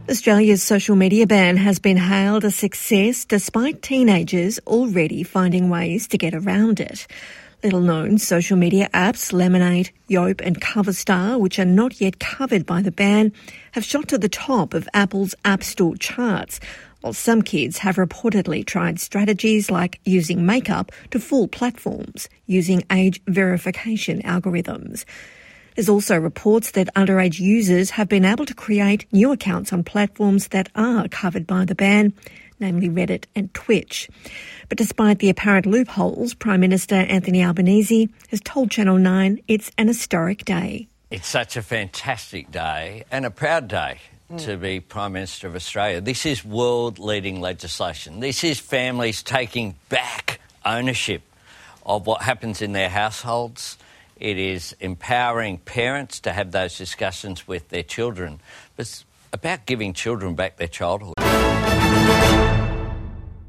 Australia's social media ban has been hailed a success despite teenagers already finding ways to get around it. Little-known social media apps Lemonade, Yope and Coverstar, which are not yet covered by the ban, have shot to the top of Apple's App Store charts, while some kids have reportedly tried strategies like using makeup to fool platforms, using age verification algorithms. There's also reports that underage users have been able to create new accounts on platforms that are covered by the ban, namely Reddit and Twitch. But despite the apparent loopholes, Prime Minister Anthony Albanese has told Channel 9 it's an historic day. It's such a fantastic day and a proud day to be Prime Minister of Australia. This is world-leading legislation. This is families taking back ownership of what happens in their households. It is empowering parents to have those discussions with their children. But it's about giving children back their childhood.